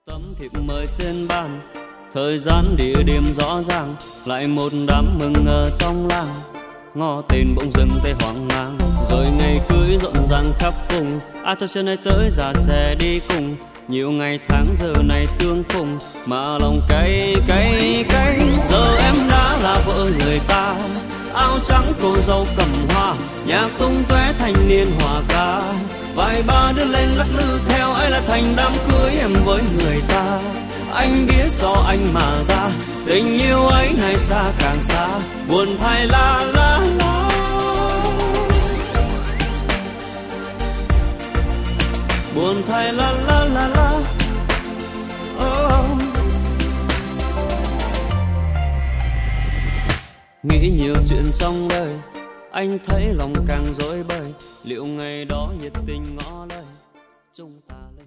Tấm thiệp mời trên bàn, thời gian địa điểm rõ ràng, lại một đám mừng ở trong làng. Ngó tên bỗng dừng tay hoang mang, rồi ngày cưới rộn ràng khắp vùng. Thôi chân này tới già trẻ đi cùng, nhiều ngày tháng giờ này tương phùng, mà lòng cay cay cay. Giờ em đã là vợ người ta, áo trắng cô dâu cầm hoa, nhạc tung tóe thanh niên hòa ca. Vài ba đứa lên lắc lư theo, ấy là thành đám cưới em với người ta. Anh biết do anh mà ra, tình yêu ấy ngày xa càng xa, buồn thay la la la. Buồn thay la la la la. Oh. Nghĩ nhiều chuyện trong đời, anh thấy lòng càng rối bời. Liệu ngày đó nhiệt tình ngỏ lời chúng ta